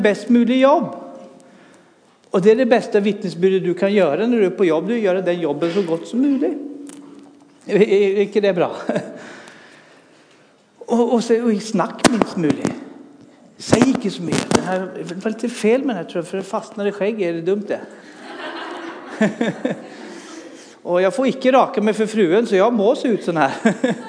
bäst mulig jobb. Och det är det bästa vittnesbyrdet du kan göra när du är på jobb. Du gör den jobben så gott som möjligt. Är inte det bra? Och snack minst möjligt. Säg inte så mycket. Det här var lite fel med den här, tror jag, för det fastnar i skägg. Är det dumt det? Och jag får inte raka mig för fruen, så jag må se ut sån här.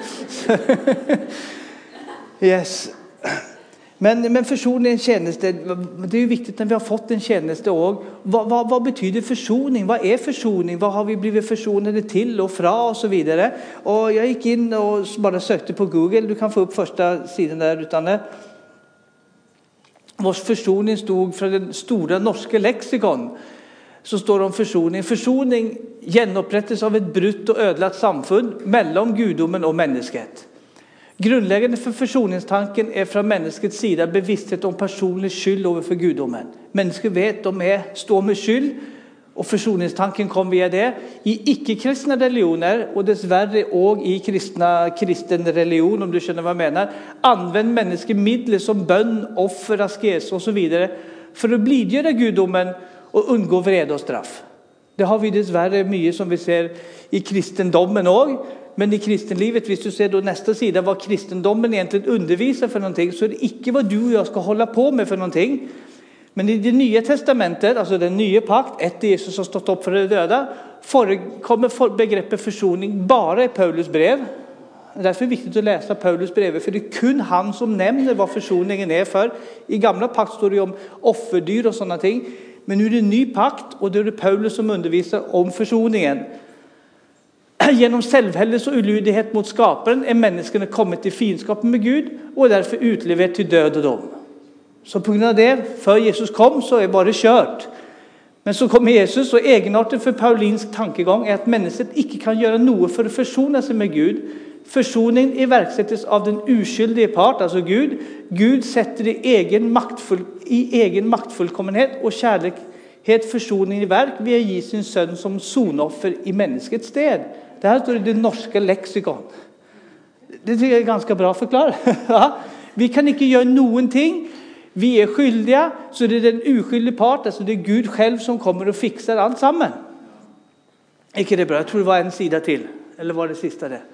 Yes. Men försoningen tjänste, det är ju viktigt när vi har fått en tjänste. Och vad betyder försoning? Vad är försoning? Vad har vi blivit försonade till och fra och så vidare? Och jag gick in och bara sökte på Google. Du kan få upp första sidan där utan det. Vår försoning stod från den stora norska lexikon. Så står det om försoning. Försoning genopprättes av ett brutt och ödlat samfund mellan gudomen och människet. Grundläggande för försoningstanken är från människets sida bevissthet om personlig skyld överför gudomen. Människor vet de står med skyld, och försoningstanken kom via det. I icke-kristna religioner, och dessvärre och i kristen religion, om du känner vad jag menar, använder människor medel som bön, offer, askes och så vidare för att blidgöra gudomen och undgå vrede och straff. Det har vi dessvärre mycket som vi ser i kristendomen också. Men i kristenlivet, hvis du ser då nästa sida vad kristendomen egentligen undervisar för någonting, så är det inte vad du och jag ska hålla på med för någonting. Men i det nya testamentet, alltså den nya pakt, efter Jesus har stått upp för de döda, förekommer begreppet försoning bara i Paulus brev. Därför är det viktigt att läsa Paulus brev, för det är kun han som nämner vad försoningen är för. I gamla pakt står det om offerdyr och sådana ting. Men nu är det en ny pakt, och det är det Paulus som undervisar om försoningen. Genom självhällelse och ulydighet mot skaparen är människorna kommit till fiendskap med Gud och är därför utleverat till död och dom. Så på grund av det, för Jesus kom, så är bara kört. Men så kommer Jesus, och egenarten för paulinsk tankegång är att människan inte kan göra något för att försona sig med Gud. Försoningen iverksättes av den uskyldige part, alltså Gud. Gud sätter i egen maktfullkommenhet och kärlekhet försoningen i verk via ge sin son som sonoffer i människets sted. Det här står i det norska lexikon. Det tycker jag är ganska bra förklarat. Vi kan inte göra någonting. Vi är skyldiga, så det är den uskyldiga part, alltså det är Gud själv som kommer och fixar allt samman. Inte det bra? Jag tror det var en sida till. Eller var det sista det?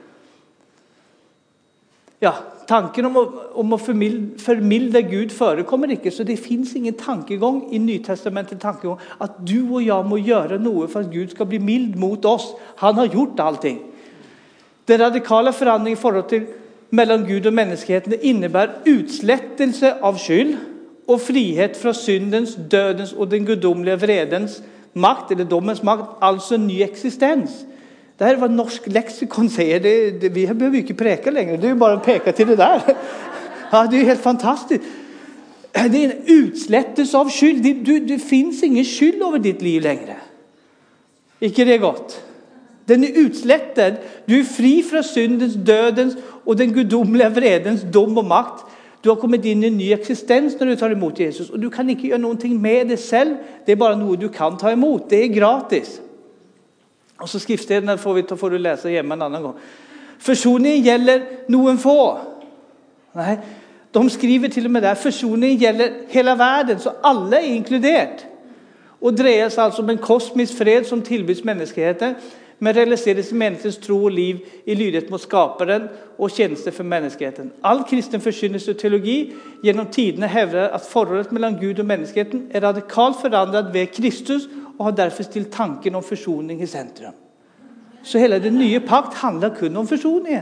Ja, tanken om att förmilda Gud förekommer inte, så det finns ingen tankegång i Nytestamentet tankegång att du och jag må göra något för att Gud ska bli mild mot oss. Han har gjort allting. Den radikala förändringen i förhållande till mellan Gud och mänskligheten innebär utslättelse av skyld och frihet från syndens, dödens och den gudomliga vredens makt eller domens makt, alltså en ny existens. Det här är vad norsk lexikon säger. Vi behöver inte präka längre. Det är bara att peka till det där. Ja, det är helt fantastiskt. Det är en utslättelse av skyld. Det finns ingen skyld över ditt liv längre. Inte det gott? Den är utslättad. Du är fri från syndens, dödens och den gudomliga vredens dom och makt. Du har kommit in i en ny existens när du tar emot Jesus. Och du kan inte göra någonting med det själv. Det är bara något du kan ta emot. Det är gratis. Och så skriftstederna får du läsa hemma en annan gång. Försoningen gäller någon få. Nej, de skriver till och med där. Försoningen gäller hela världen, så alla är inkluderat. Och drejas alltså om en kosmisk fred som tillbyds mänskligheten. Men realiseras i människans tro och liv i lydighet mot skaparen och tjänster för mänskligheten. All kristen förkynnelse och teologi genom tiderna hävdar att förhållandet mellan Gud och mänskligheten är radikalt förändrat vid Kristus och har därför ställt tanken om försoning i centrum. Så hela den nya pakt handlar kun om försoningen.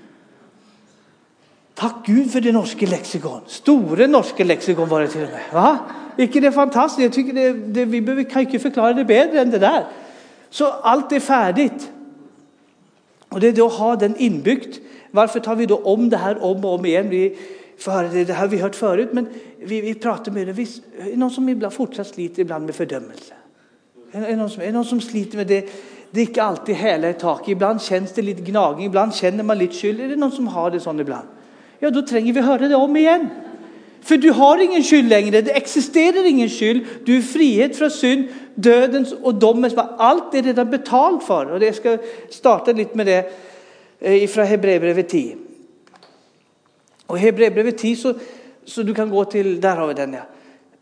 Tack Gud för det norska lexikon. Stora norska lexikon var det till och med. Va? Vilket är fantastiskt. Jag tycker vi kan inte förklara det bättre än det där. Så allt är färdigt. Och det är då att ha den inbyggt. Varför tar vi då om det här om och om igen? Det har vi hört förut, men vi pratar med det. Är det någon som ibland fortsatt sliter ibland med fördömelse? Är det någon som sliter med det? Det är inte alltid hela i tak. Ibland känns det lite gnagning. Ibland känner man lite skyld. Är det någon som har det sån ibland? Ja, då tränger vi höra det om igen. För du har ingen skyld längre. Det existerar ingen skyld. Du är frihet från synd, dödens och domens. Allt är redan betalt för. Och jag ska starta lite med det ifrån Hebreerbrevet 10. Och Hebreerbrevet 10 så du kan gå till, där har vi den ja.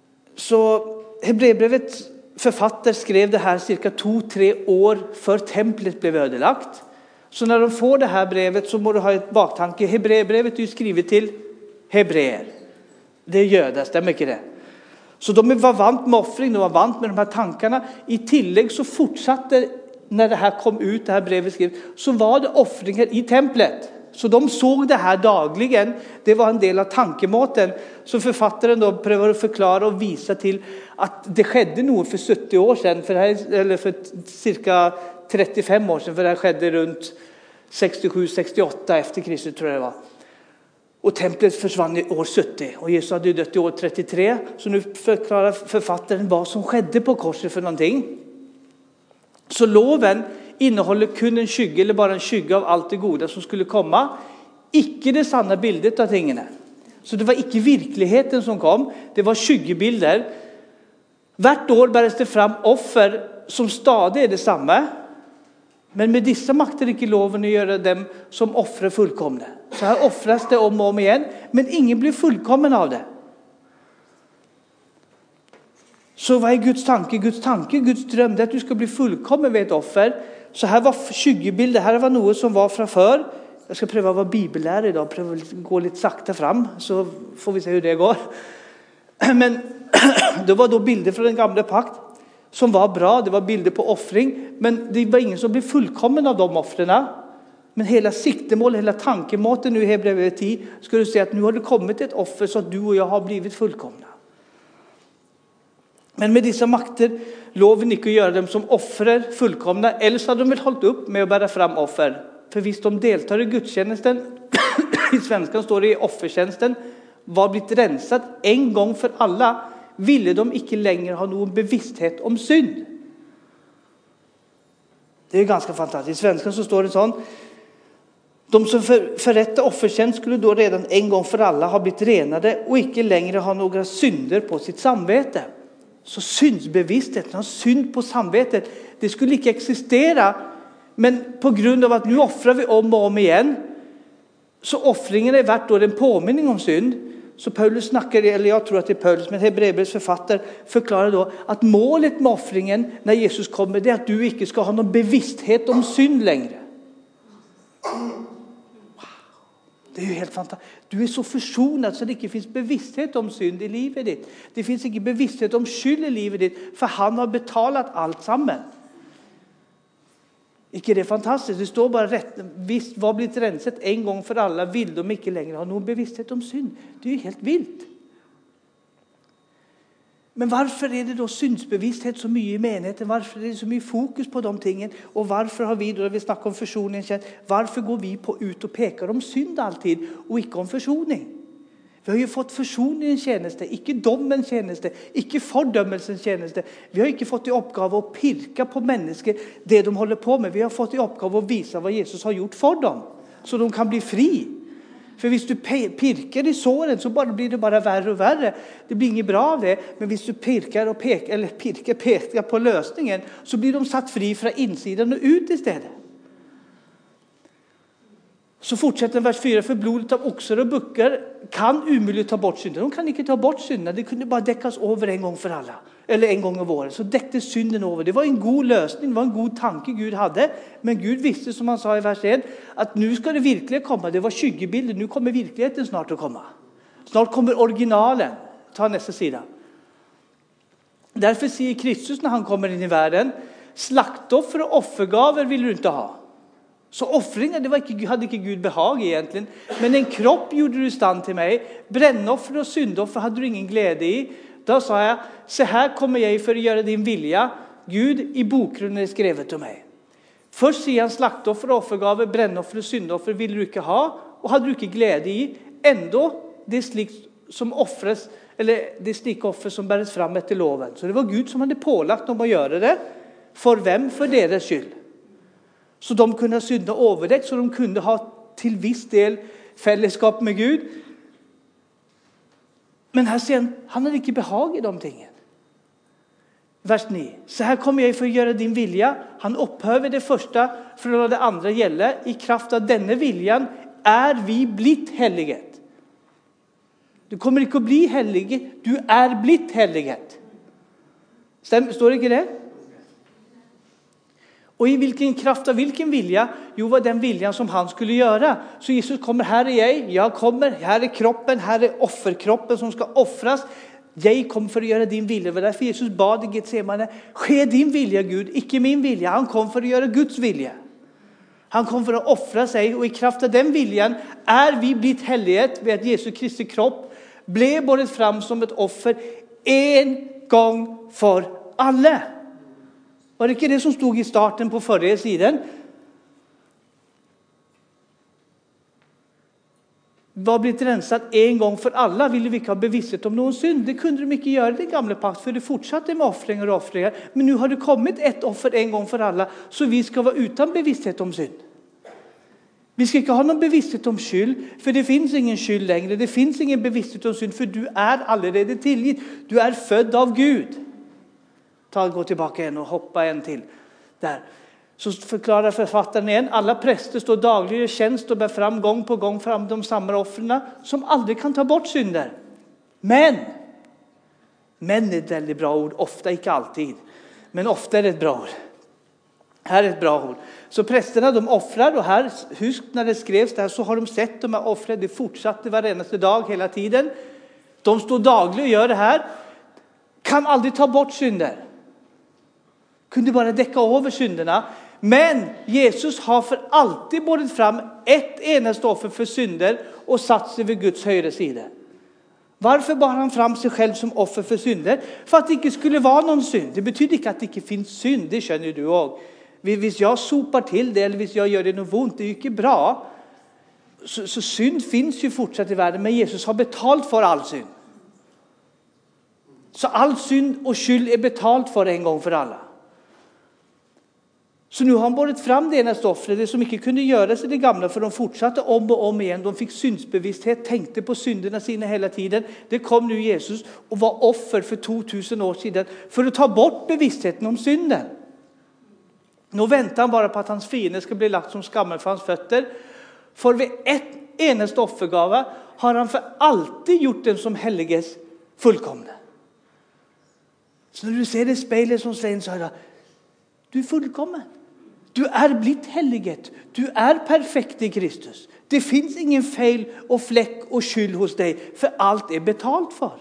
Så Hebreerbrevet författare skrev det här cirka 2-3 år för templet blev ödelagt. Så när de får det här brevet så må du ha ett baktanke. Hebreerbrevet är ju skrivet till hebreer. Det är jøder, stämmer inte det? Så de var vant med offring, de var vant med de här tankarna. I tillägg så fortsatte, när det här kom ut, det här brevet skrev, så var det offringar i templet. Så de såg det här dagligen. Det var en del av tankemåten. Så författaren då prövar att förklara och visa till att det skedde nog för 70 år sedan. Eller för cirka 35 år sedan. För det här skedde runt 67-68 efter Kristus tror jag det var. Och templet försvann i år 70. Och Jesus hade dött i år 33. Så nu förklarar författaren vad som skedde på korset för någonting. Så loven innehåller kun en skygge eller bara en skygge av allt det goda som skulle komma. Icke det sanna bildet av tingene. Så det var icke virkligheten som kom. Det var skyggebilder. Hvert år bärs det fram offer som stadig är detsamma. Men med dessa makter icke loven att göra dem som offrar fullkomne. Så här offras det om och om igen. Men ingen blir fullkommen av det. Så vad är Guds tanke? Guds dröm är att du ska bli fullkommen med ett offer. Så här var skyggebilder. Här var något som var framför. Jag ska pröva att vara bibellärare idag. Pröva att gå lite sakta fram. Så får vi se hur det går. Men det var då bilder från den gamla pakt. Som var bra. Det var bilder på offring. Men det var ingen som blev fullkommen av de offren. Men hela siktemål, hela tankemåten nu i Hebreerbrevet 10. Ska du se att nu har det kommit ett offer så att du och jag har blivit fullkomna. Men med dessa makter loven inte att göra dem som offrar fullkomna. Eller så hade de väl hållit upp med att bära fram offer. För visst de deltar i gudstjänsten. I svenskan står det i offertjänsten. Var blivit rensat en gång för alla. Ville de inte längre ha någon bevissthet om synd. Det är ganska fantastiskt. I svenskan så står det sånt. De som förrättar offertjänst skulle då redan en gång för alla ha blivit renade. Och inte längre ha några synder på sitt samvete. Så syndsbevisstheten, synd på samvetet, det skulle inte existera. Men på grund av att nu offrar vi om och om igen. Så offringen är värt då en påminning om synd. Så Paulus snackar, eller jag tror att det är Paulus, men Hebreerbrevets författare förklarar då att målet med offringen när Jesus kommer, det är att du inte ska ha någon bevissthet om synd längre. Det är ju helt fantastiskt. Du är så försonad så det inte finns bevissthet om synd i livet ditt. Det finns inte bevissthet om skyld i livet ditt. För han har betalat allt samman. Icke det är fantastiskt. Det står bara rätt. Visst var blivit rensat en gång för alla. Vill de inte längre ha någon bevissthet om synd. Det är ju helt vilt. Men varför är det då syndsbevissthet så mycket i menigheten? Varför är det så mycket fokus på de tingen? Och varför har vi då, när vi snackar om försoning, varför går vi ut och pekar om synd alltid och inte om försoning? Vi har ju fått försoningens tjänste, icke domens tjänste, icke fördömelsens tjänste. Vi har inte fått i uppgave att pirka på människor det de håller på med. Vi har fått i uppgave att visa vad Jesus har gjort för dem. Så de kan bli fri. För hvis du pirkar i såren så blir det bara värre och värre. Det blir inget bra av det. Men hvis du pirkar och pekar på lösningen så blir de satt fri från insidan och ut istället. Så fortsätter vers 4. För blodet av oxar och buckar kan omöjligt ta bort synden. De kan inte ta bort synden. Det kunde bara däckas över en gång för alla. Eller en gång om året. Så däcktes synden över. Det var en god lösning. Det var en god tanke Gud hade. Men Gud visste, som han sa i vers 1, att nu ska det verkligen komma. Det var skyggebilder. Nu kommer verkligheten snart att komma. Snart kommer originalen. Ta nästa sida. Därför säger Kristus när han kommer in i världen. Slaktoffer och offergaver vill du inte ha. Så offringar, hade inte Gud behag egentligen. Men en kropp gjorde du stand till mig. Brännoffer och syndoffer hade du ingen glädje i. Då sa jag, så här kommer jag för att göra din vilja. Gud i bokrunnen är skrivet till mig. Först säger han slaktoffer och offergaver, brännoffer och syndoffer vill du inte ha. Och hade du inte glädje i. Ändå, det är slikt som offras, eller det är slikoffer som bärs fram efter loven. Så det var Gud som hade pålagt dem att göra det. För vem? För deras skyld. Så de kunde synda överdäck, så de kunde ha till viss del fällskap med Gud. Men här ser han hade inte behag i de tingen. Vers 9. Så här kommer jag för att göra din vilja. Han upphöver det första för att låta det andra gälla. I kraft av denna viljan är vi blitt heliget. Du kommer ikke å bli hellig, du blitt helliget. Står det ikke det? Og i hvilken kraft av hvilken vilja? Jo, var den viljan som han skulle gjøre. Så Jesus kommer, her jeg kommer, her kroppen, her offerkroppen som skal offres. Jeg kom for å gjøre din vilje. Det var derfor Jesus bad i Getsemane, skje din vilje, Gud, ikke min vilje. Han kom for å gjøre Guds vilje. Han kom for å offre seg, og i kraft av den viljen vi blitt hellighet ved at Jesu Kristi kropp ble båret fram som et offer en gang for alle. Var det ikke det som stod i starten på forrige siden? Var blitt renset en gang for alle, ville vi ikke ha bevissthet om noen synd. Det kunne de ikke gjøre i det gamle pakt, for det fortsatte med offringer og offringer. Men nå har det kommet ett offer en gang for alle, så vi skal være uten bevissthet om synd. Vi skal ikke ha noen bevissthet om skyld, for det finnes ingen skyld lenger. Det finnes ingen bevissthet om synd, for du allerede tilgitt. Du født av Gud. Gå tilbake igjen og hoppe en til. Der. Så forklarer forfatteren igjen, alle prester står daglig i tjänst og bär fram gång på gång fram de samme offrene, som aldri kan ta bort synder. Men et veldig bra ord, ofte, ikke alltid. Men ofte det et bra ord. Her et bra ord. Så prästerna de offrar, og her, husk når det skrevs der, så har de sett de här offren, det fortsatte hver eneste dag, hele tiden. De står daglig og gjør det her. Kan aldri ta bort synder. Kunde bara däcka over synderna. Men Jesus har for alltid båret fram ett eneste offer for synder og satt seg ved Guds høyre side. Varför bar han fram sig själv som offer för synder? För att det inte skulle vara någon synd. Det betyder inte att det inte finns synd, det känner du också. Hvis jag sopar till det eller hvis jag gör det något ont, det är ju inte bra. Så synd finns ju fortsatt i världen, men Jesus har betalt för all synd. Så all synd och skyld betalt för en gång för alla. Så nu har han båret fram det ena offret, det som inte kunde göras i det gamla, för de fortsatte om och om igen. De fick syndsbevissthet, tänkte på synderna sina hela tiden. Det kom nu Jesus och var offer för 2000 år sedan för att ta bort bevisstheten om synden. Nu väntar han bara på att hans fiende ska bli lagt som skammel för hans fötter. För vid ett eneste offergave har han för alltid gjort den som helliges fullkomne. Så när du ser det spejlet som Svein sa, du är fullkommen. Du blitt helliget. Du perfekt i Kristus. Det finns ingen fel och fläck och skyld hos dig, för allt betalt för.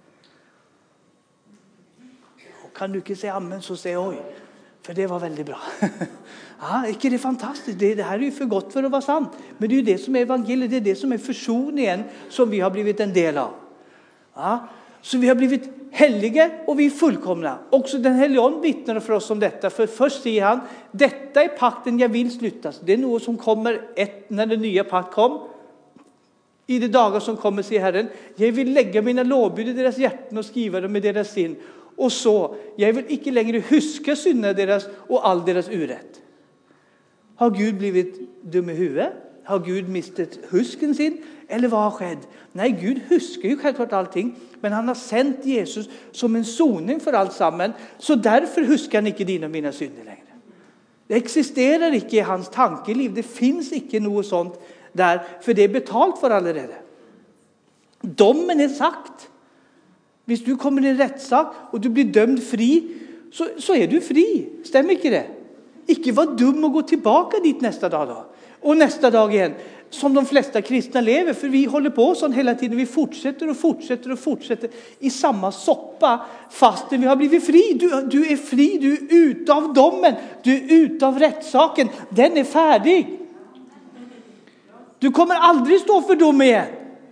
Och kan du inte säga amen, så säg oj, för det var väldigt bra. Ja, inte det fantastiskt? Det här är ju för gott för att vara sant. Men det är ju det som är evangeliet, det är det som är försoningen som vi har blivit en del av. Ja, så vi har blivit hellige och vi är fullkomna. Också den helige Ande vittnar för oss om detta. För först säger han, detta är pakten jag vill slutas. Det är något som kommer när den nya pakt kom. I de dagar som kommer, säger Herren, jag vill lägga mina lovbud i deras hjärtan och skriva dem i deras sin. Och så, jag vill inte längre huska synder deras och all deras urätt. Har Gud blivit dum i huvudet? Har Gud mistet husken sin? Eller vad har skett? Nej, Gud huskar ju självklart allting. Men han har sänt Jesus som en soning för allt samman. Så därför huskar han inte dina och mina synder längre. Det existerar inte i hans tankeliv. Det finns inte något sånt där. För det är betalt för allerede. Domen är sagt. Hvis du kommer i en rättssak och du blir dömd fri, så är du fri. Stämmer inte det? Ikke var dum att gå tillbaka dit nästa dag då. Och nästa dag igen. Som de flesta kristna lever. För vi håller på sån hela tiden. Vi fortsätter och fortsätter och fortsätter i samma soppa. Fastän vi har blivit fri. Du är fri. Du är utav domen. Du är utav rättssaken. Den är färdig. Du kommer aldrig stå för dom igen.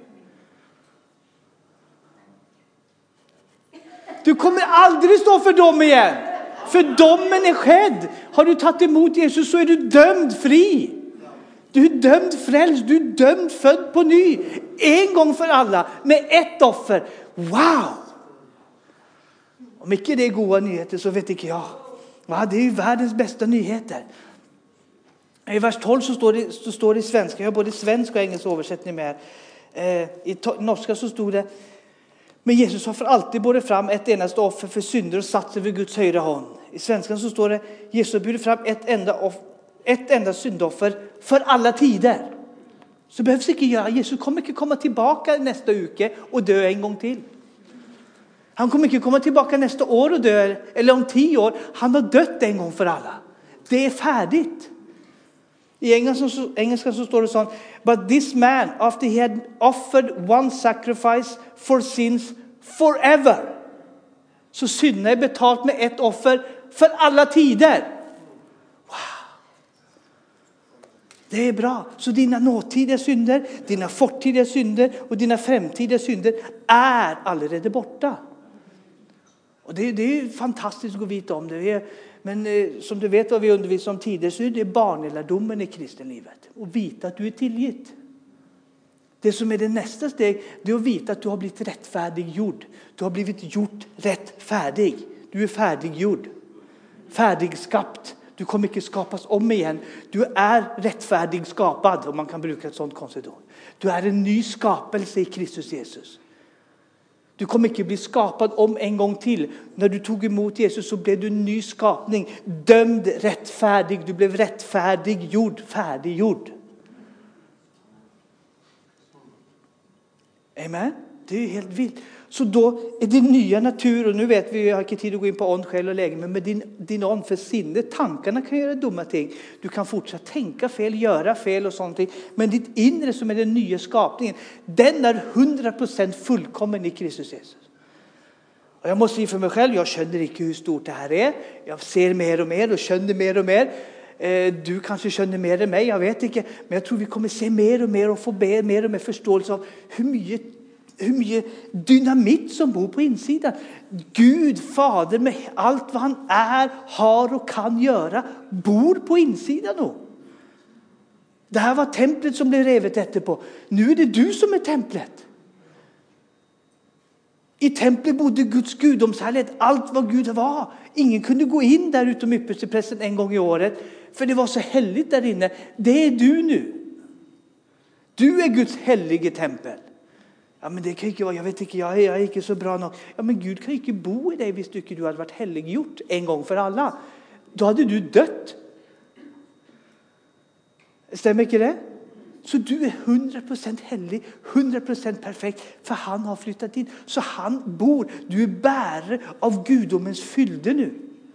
Du kommer aldrig stå för dom igen. För domen är skedd. Har du tagit emot Jesus så är du dömd fri. Du är dömd frälst. Du är dömd född på ny. En gång för alla. Med ett offer. Wow! Om inte det är goda nyheter så vet inte jag. Ja, det är ju världens bästa nyheter. I vers 12 så står det i svenska. Jag har både svensk och engelsk översättning med. I norska så stod det. Men Jesus har för alltid båret fram ett endaste offer för synder och satt sig vid Guds högra hand. I svenskan så står det Jesus har burit fram ett enda syndoffer för alla tider. Så behøves ikke gjøre. Jesus kommer ikke komme tilbake neste uke og dø en gang til. Han kommer ikke komme tilbake neste år og dø, eller om 10 år. Han har dødt en gang for alle. Det er ferdig. I engelsk så står det sånn: But this man, after he had offered one sacrifice for sins forever. Så syndene er betalt med ett offer for alle tider. Wow. Det er bra. Så dine nåtidige synder, dine fortidige synder og dine fremtidige synder er allerede borte. Og det er fantastisk å vite om det. Men som du vet hva vi underviser om tidligere, så det er barnelærdommen i kristenlivet. Å vite at du er tilgitt. Det som er det neste steg, det er å vite at du har blitt rettferdiggjort. Du har blitt gjort rettferdig. Du er ferdiggjort. Ferdigskapt. Du kommer ikke skapes om igjen. Du er rettferdig skapad, om man kan bruke et sånt konstigt ord. Du er en ny skapelse i Kristus Jesus. Du kommer ikke bli skapet om en gang til. Når du tog imot Jesus, så ble du en ny skapning. Dømd rettferdig. Du ble rettferdiggjort, ferdiggjort. Amen. Det er helt vilt. Så da er din nye natur, og nå vet vi har ikke tid å gå inn på ånd, sjel og legeme, men din ånd for sinne, tankene kan gjøre dumme ting. Du kan fortsatt tenke fel, gjøre fel og sånne ting, men ditt inre som er den nye skapningen, den er 100% fullkommen i Kristus Jesus. Og jeg må si for meg selv, jeg skjønner ikke hvor stort det her er. Jeg ser mer og mer og skjønner mer og mer. Du kanskje skjønner mer enn meg, jeg vet ikke, men jeg tror vi kommer se mer og mer og få mer og mer forståelse av hvor mye dynamitt som bor på innsiden. Gud, Fader, med alt hva han er, har og kan gjøre, bor på innsiden nå. Det her var templet som ble revet etterpå. Nå er det du som er templet. I templet bodde Guds gudomsherlighet, alt hva Gud var. Ingen kunne gå inn der utom ypperstepresten en gang i året, for det var så hellig der inne. Det er du nå. Du er Guds hellige tempel. Ja, men det kan ikke være, jeg vet ikke, jeg er ikke så bra nok. Ja, men Gud kan ikke bo i deg hvis du ikke hadde vært helliggjort en gang for alle. Da hadde du dødt. Stemmer ikke det? Så du er 100% hellig, 100% perfekt, for han har flyttet inn. Så han bor, du er bærer av gudomens fylde nå.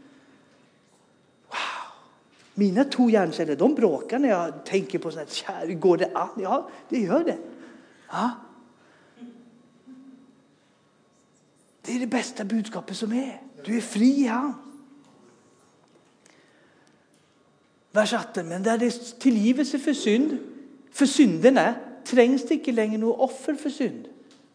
Wow. Mine 2 hjernceller, de bråker når jeg tenker på sånn, kjære, går det an? Ja, det gjør det. Ja. Det er det beste budskapet som er. Du er fri i han. Vers 18. Men der det er tilgivelse for syndene, trengs det ikke lenger noe offer for synd.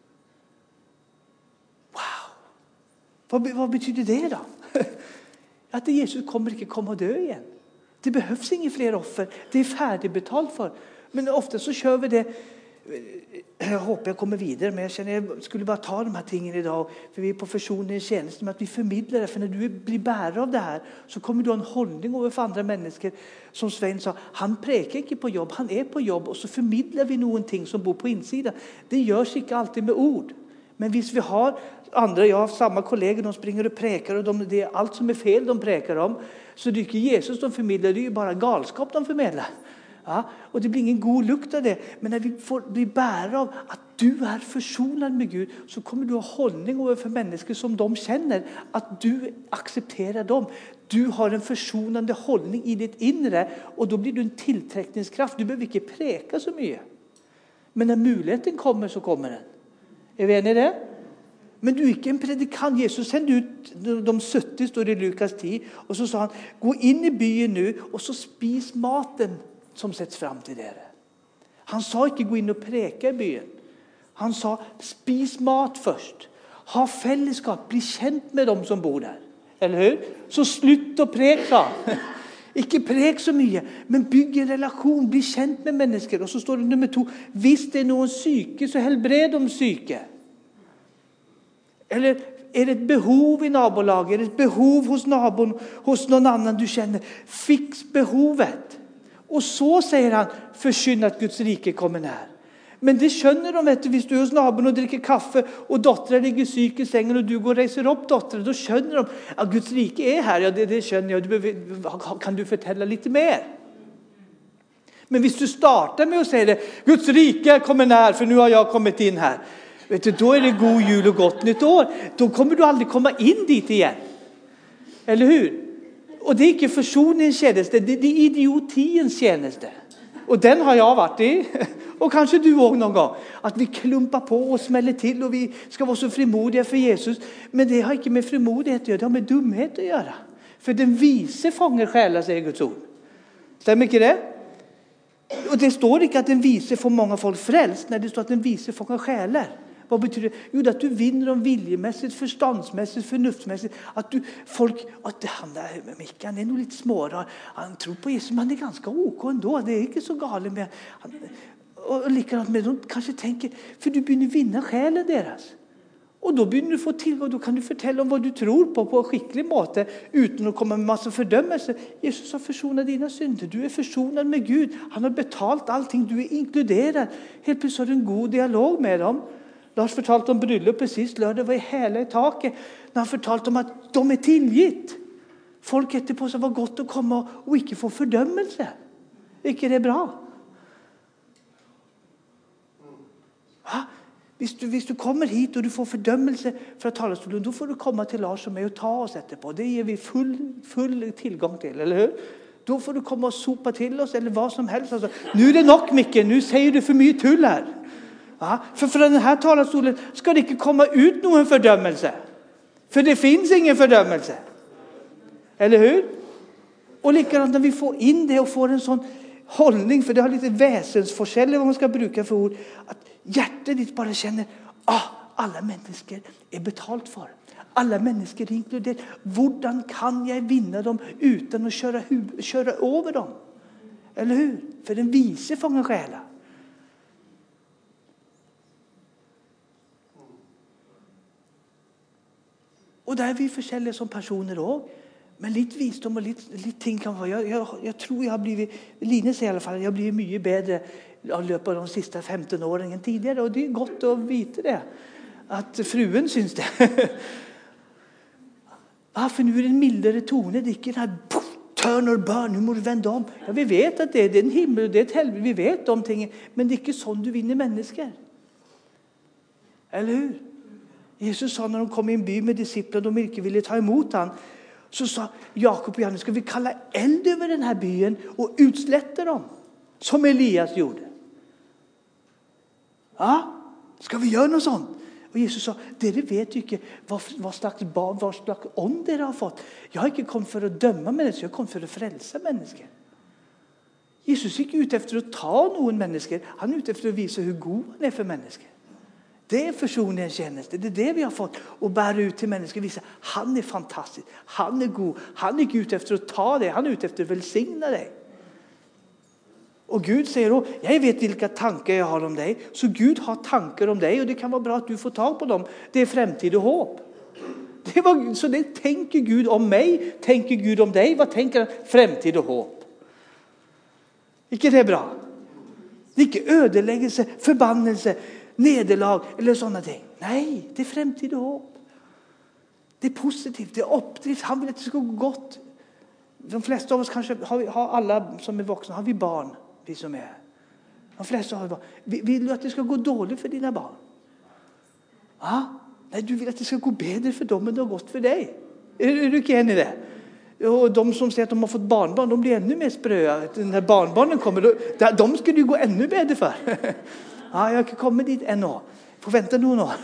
Wow! Hva betyder det da? At Jesus kommer ikke komme og dø igjen. Det behøves ingen flere offer. Det er ferdig betalt for. Men ofte så kjører vi det. Jeg håper jeg kommer videre, men jeg kjenner jeg skulle bare ta de her tingene i dag, for vi er på forsoningens tjeneste med at vi formidler det, for når du blir bærer av det her, så kommer du ha en holdning overfor andre mennesker. Som Svein sa, han preker ikke på jobb, han er på jobb, og så formidler vi noen ting som bor på innsiden. Det gjørs ikke alltid med ord. Men hvis vi har andre, jeg har samme kolleger, de springer og preker, og det er alt som er fel de preker om, så det er ikke Jesus de formidler, det er bare galskap de formidler. Ja, og det blir ingen god lukt av det. Men når vi blir bærer av at du er forsonet med Gud, så kommer du ha holdning overfor mennesker som de kjenner, at du aksepterer dem. Du har en forsonende holdning i ditt inre, og da blir du en tiltrekningskraft. Du behøver ikke preke så mye. Men når muligheten kommer, så kommer den. Er vi enige i det? Men du er ikke en predikant. Jesus sendte ut de 70, står det i Lukas 10, og så sa han, gå inn i byen nå, og så spis maten som sätts fram till dere. Han sa ikke gå inn og preke i byen. Han sa spis mat først. Ha fellesskap. Bli kjent med dem som bor der. Eller hur? Så slutt å preke. Ikke prek så mye, men bygg en relasjon. Bli kjent med mennesker. Og så står det nummer 2. Hvis det er noen syke, så helbred de syke. Eller er det et behov i nabolaget? Er det et behov hos naboen, hos noen annen du kjenner? Fiks behovet. Og så sier han, forsyn at Guds rike kommer nær. Men det skjønner de, vet du, hvis du er hos naboen og drikker kaffe, og dotteren ligger syk i sengen, og du går og reiser opp dotteren, da skjønner de, at Guds rike er her, ja, det skjønner jeg, kan du fortelle litt mer? Men hvis du starter med å si det, Guds rike kommer nær, for nå har jeg kommet inn her. Vet du, da det god jul og godt nytt år. Da kommer du aldri komme inn dit igjen. Eller hur? Og det ikke forsoningens tjeneste, det idiotiens tjeneste. Og den har jeg vært i, og kanskje du også noen gang. At vi klumper på og smeller til, og vi skal være så frimodige for Jesus. Men det har ikke med frimodighet å gjøre, det har med dumhet å gjøre. For den vise fanger sjæler, sier Guds ord. Stemmer ikke det? Og det står ikke at den vise får mange folk frelst, nei, det står at den vise fanger sjæler. Hva betyr det? Jo, det at du vinner om viljemessigt, forstandsmessigt, fornuftsmessigt. At du, folk, at han der, Micke, han noe litt smårar. Han tror på Jesus, men han ganske ok ändå. Det ikke så gale med han. Og likadant med de kanskje tenker, for du begynner å vinne sjælen deres. Og da begynner du å få tilgang, da kan du fortelle om hva du tror på en skikkelig måte, uten å komme med masse fordømmelse. Jesus har forsonet dine synder. Du forsonet med Gud. Han har betalt allting. Du inkluderet. Helt plutselig har du en god dialog med dem. Lars fortalte om bryllupet sist lørdag, var i hele taket. Når han fortalte om at de tilgitt. Folk etterpå så var godt å komme og ikke få fordømmelse. Ikke det bra? Ja? Hvis du kommer hit og du får fordømmelse fra talerstolen, da får du komme til Lars og meg og ta oss etterpå. Det gir vi full tilgang til, eller hur? Da får du komme og sopa til oss, eller hva som helst. Altså, nå det nok, Mikke, nå sier du for mye tull her. Ja? For fra denne talerstolen skal det ikke komme ut noen fordømmelse. For det finnes ingen fordømmelse. Eller hur? Og likadant når vi får inn det og får en sånn holdning, for det har litt vesensforskjell hva man skal bruke for ord, at hjertet ditt bare kjenner, alle mennesker betalt for. Alle mennesker inkludert. Hvordan kan jeg vinne dem uten å kjøre over dem? Eller hur? For den vise fanger sjæla. Og der vi forskjellige som personer også. Men litt visdom og litt ting kan være. Jeg tror jeg har blivit, Line sier i alle fall, jeg har blivit mye bedre i løpet av de siste 15 årene enn tidligere. Og det godt å vite det. At fruen syns det. For nå det en mildere tone. Det ikke den her turn or burn, nå må du vende om. Ja, vi vet at det en himmel, det et helvete. Vi vet om ting. Men det ikke sånn du vinner mennesker. Eller hur? Jesus sa når de kom i en by med disipler, de ikke ville ta imot han. Så sa Jakob og Johannes, skal vi kalle eld over denne byen og utslette dem, som Elias gjorde? Ja, skal vi gjøre noe sånt? Og Jesus sa, dere vet jo ikke hva slags barn, hva slags ånd dere har fått. Jeg har ikke kommet for å dømme mennesker, jeg har kommet for å frelse mennesker. Jesus er ikke ute efter å ta noen mennesker, han er ute efter å vise hvor god han er for mennesker. Det forsoningens tjeneste. Det det vi har fått å bære ut til mennesker. Vise, han fantastisk. Han god. Han ikke ute efter å ta det. Han ute efter å velsigne deg. Og Gud sier også, jeg vet hvilke tanker jeg har om deg. Så Gud har tanker om deg, og det kan være bra at du får tag på dem. Det fremtid og håp. Så det tenker Gud om meg. Tenker Gud om deg. Hva tenker han? Fremtid og håp. Ikke det bra? Det ikke ødeleggelse, forbannelse, nederlag eller sånne ting. Nei, det fremtid og håp. Det positivt, det oppdrift. Han vil at det skal gå godt. De fleste av oss kanskje har alle som voksne, har vi barn, vi som De fleste har barn. Vil du at det skal gå dårlig for dine barn? Ja? Nei, du vil at det skal gå bedre for dem enn det har gått for deg. Er du ikke enig i det? Og de som sier at de har fått barnbarn, de blir ännu mer sprøa. Når barnbarnen kommer, de skal du gå ännu bedre for. Ja, jeg har ikke kommet dit ennå. Får vente noen år.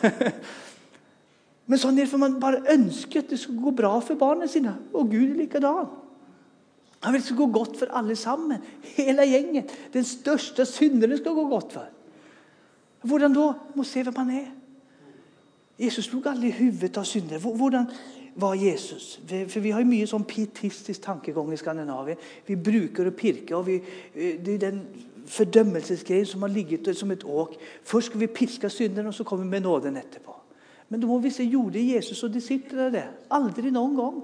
Men sånn for man bare ønsker at det skal gå bra for barna sine. Og Gud likedan. Han vil det skal gå godt for alle sammen. Hele gjengen. Den største synderen skal gå godt for. Hvordan da? Må se hvem han er. Jesus slog aldri i huvudet av syndere. Hvordan var Jesus? For vi har jo mye sånn pietistisk tankegang i Skandinavien. Vi bruker å pirke, og det den fordømmelsesgrejen som har ligget som et åk. Først skal vi piske synderen, og så kommer vi med nåden etterpå. Men da må vi se, gjorde Jesus og disiplene det? Aldri noen gang.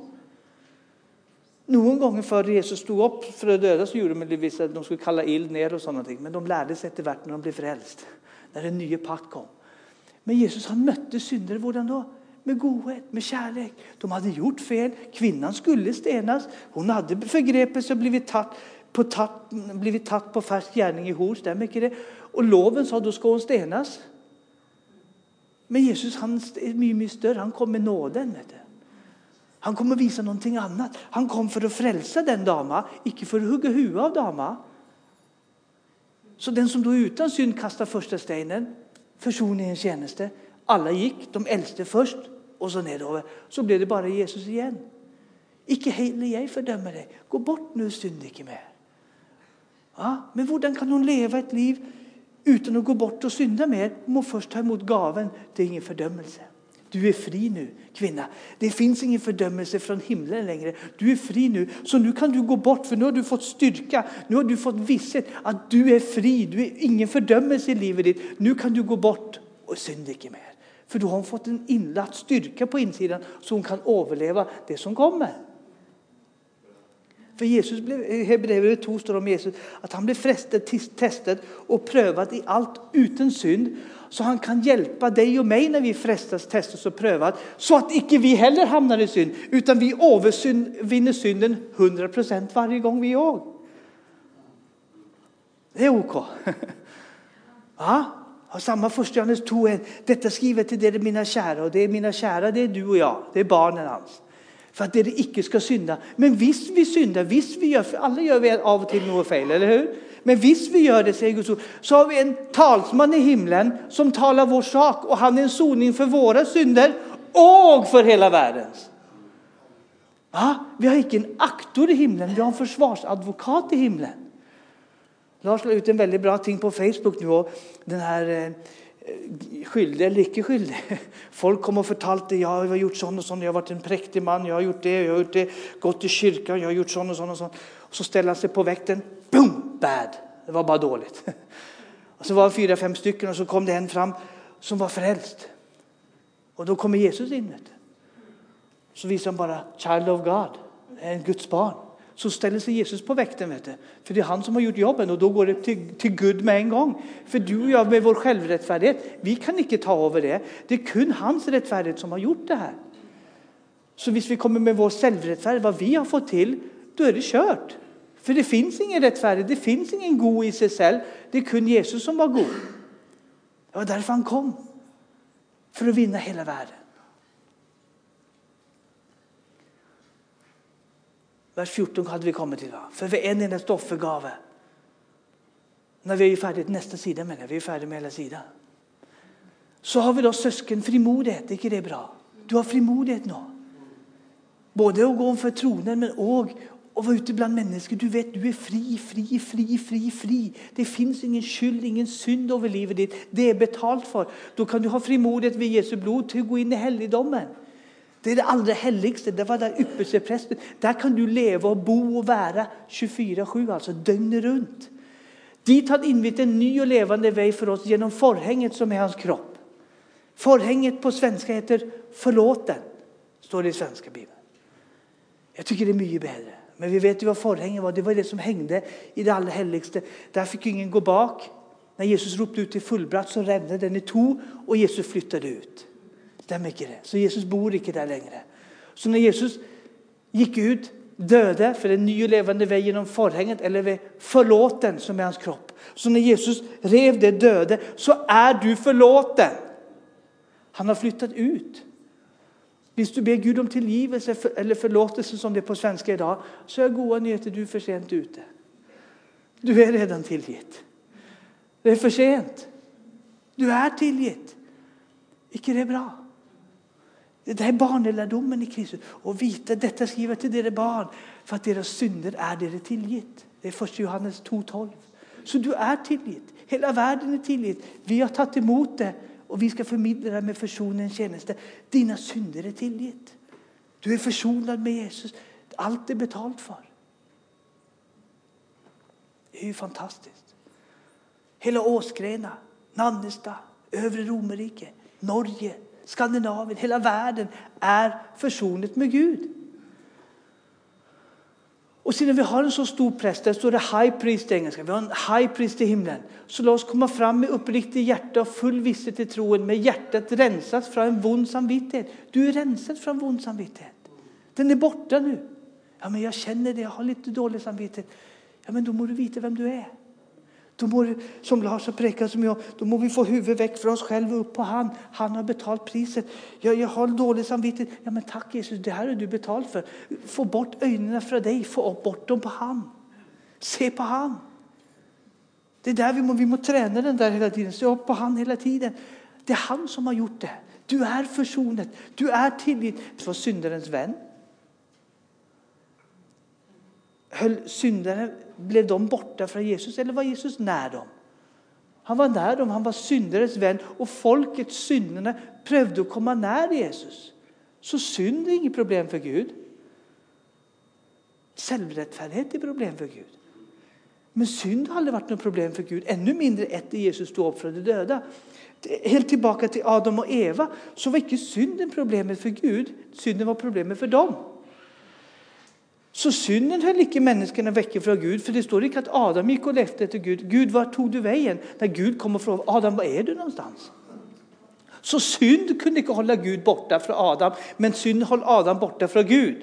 Noen ganger før Jesus stod opp for å døde, så gjorde de visst at de skulle kalle ild ned og sånne ting. Men de lærte seg etter hvert når de ble frelst. Når den nye pakt kom. Men Jesus han møtte syndere, hvordan da? Med godhet, med kärlek. De hadde gjort fel. Kvinnan skulle stenas. Hun hadde forgrepet seg, blivit tatt blivit tatt på färsk gärning i hor, stämmer inte det? Och loven sa, då ska hon stenas. Men Jesus, han är mycket större. Han kom med nåden. Vet du. Han kom att visa någonting annat. Han kom för att frälsa den dama, inte för att hugga huvudet av dama. Så den som då utan synd kastar första stenen, försoningens tjänste. Alla gick, de äldste först och så nedover. Så blev det bara Jesus igen. Icke heller jag fördömer dig. Gå bort nu, synd icke mer. Ja, men hvordan kan hon leva ett liv utan att gå bort och synda mer? Hon må först ta emot gaven. Det är ingen fördömelse. Du är fri nu, kvinna. Det finns ingen fördömelse från himlen längre. Du är fri nu. Så nu kan du gå bort, för nu har du fått styrka. Nu har du fått visshet att du är fri. Du är ingen fördömelse i livet ditt. Nu kan du gå bort och synda icke mer. För då har hon fått en inlagt styrka på insidan så hon kan överleva det som kommer. För Jesus blev, Hebreerbrevet 2 står om Jesus, att han blev frestad, testad och prövad i allt utan synd. Så han kan hjälpa dig och mig när vi frestas, testas och prövad. Så att inte vi heller hamnar i synd. Utan vi övervinner synden 100% varje gång vi gör. Det är OK. Ja, och samma första Johannes 2:1. Detta skriver till er mina kära. Och det är mina kära, det är du och jag. Det är barnen hans. För att det icke ska synda. Men visst vi syndar, visst vi gör, för alla gör vi av och till något fel, eller hur? Men visst vi gör det, säger Gud, så har vi en talsman i himlen som talar vår sak. Och han är en soning för våra synder och för hela världens. Ja, vi har inte en aktor i himlen, vi har en försvarsadvokat i himlen. Lars la ut en väldigt bra ting på Facebook nu. Och den här skyldig eller icke skyldig. Folk kommer och fortalt det. Jag har gjort sån och sån. Jag har varit en präktig man. Jag har gjort det. Gått till kyrkan. Jag har gjort sån och sån och sån. Och så ställer han sig på väkten. Boom! Bad. Det var bara dåligt. Och så var det 4-5 stycken. Och så kom det en fram som var frälst. Och då kommer Jesus in. Så visar han bara child of God. En Guds barn. Så ställer sig Jesus på väkten, vet du. För det är han som har gjort jobben och då går det till Gud med en gång. För du och jag med vår självrättfärdighet, vi kan inte ta över det. Det är kun hans rättfärdighet som har gjort det här. Så hvis vi kommer med vår självrättfärdighet, vad vi har fått till, då är det kört. För det finns ingen rättfärdighet, det finns ingen god i sig själv. Det är kun Jesus som var god. Det var därför han kom. För att vinna hela världen. Vers 14 hade vi kommit till. För vi är en enda offergave. När vi är färdiga nästa sida, men vi är färdiga med hela sidan. Så har vi då sösken frimodighet. Är inte det bra? Du har frimodighet nu. Både att gå för tronen, men också att vara ute bland människor. Du vet, du är fri. Det finns ingen skyld, ingen synd över livet ditt. Det är betalt för. Då kan du ha frimodighet vid Jesu blod till att gå in i helgdomen. Det är det allra helligste. Det var där yppersteprästen. Där kan du leva och bo och vara 24/7, alltså dygnet runt. Dit har invit en ny och levande väg för oss genom förhänget som är hans kropp. Förhänget på svenska heter förlåten, står det i svenska bibeln. Jag tycker det är mycket bättre. Men vi vet ju vad förhänget var. Det var det som hängde i det allra helligste. Där fick ingen gå bak. När Jesus ropte ut till fullbratt så rände den i to och Jesus flyttade ut. Det är mycket det. Så Jesus bor inte där längre. Så när Jesus gick ut, döde för en ny och levande väg genom förhänget eller vid förlåten som är hans kropp. Så när Jesus rev det döde så är du förlåten. Han har flyttat ut. Hvis du ber Gud om tillgivelse eller förlåtelse som det är på svenska idag, så är goda nyheter, du är för sent ute. Du är redan tillgitt. Det är för sent. Du är tillgitt. Icke det är bra? Det är barnelärdomen i Kristus. Och vita detta skriver till dere barn. För att deras synder är dere tillgitt. Det är 1 Johannes 2:12. Så du är tillgitt. Hela världen är tillgitt. Vi har tagit emot det. Och vi ska förmedla det med försonens tjänste. Dina synder är tillgitt. Du är försonad med Jesus. Allt är betalt för. Det är ju fantastiskt. Hela Åsgrena, Nannestad, Övre Romerike, Norge, Skandinavien, hela världen är försonet med Gud. Och sedan vi har en så stor präst, där står det high priest i engelska. Vi har en high priest i himlen. Så låt oss komma fram med uppriktigt hjärta och full visshet i troen. Med hjärtat rensat från en vond samvittighet. Du är rensad från vond samvittighet. Den är borta nu. Ja, men jag känner det, jag har lite dålig samvittighet. Ja, men då må du veta vem du är. Då må du, som Lars har präkat som jag, då må vi få huvudet väck för oss själva upp på han. Han har betalt priset. Jag har dålig samvittighet. Ja, men tack Jesus, det här är du betalt för. Få bort ögonen från dig, få upp bort dem på han. Se på han. Det är där vi må träna den där hela tiden. Se upp på han hela tiden. Det är han som har gjort det. Du är försonet. Du är tillgiven. För syndarens vän. Syndare, blev de borta från Jesus eller var Jesus när dem? Han var när dem, han var syndares vän och folkets synderna prövde att komma när Jesus. Så synd är inget problem för Gud. Självrättfärdighet är problem för Gud. Men synd har aldrig varit något problem för Gud. Ännu mindre efter Jesus stod upp från de döda. Helt tillbaka till Adam och Eva så var inte synden problemet för Gud. Synden var problemet för dem. Så synden höll inte människorna väcka från Gud. För det står inte att Adam gick och lefte efter Gud. Gud, var tog du vägen? När Gud kom och frågade, Adam, var är du någonstans? Så synd kunde inte hålla Gud borta från Adam. Men synd höll Adam borta från Gud.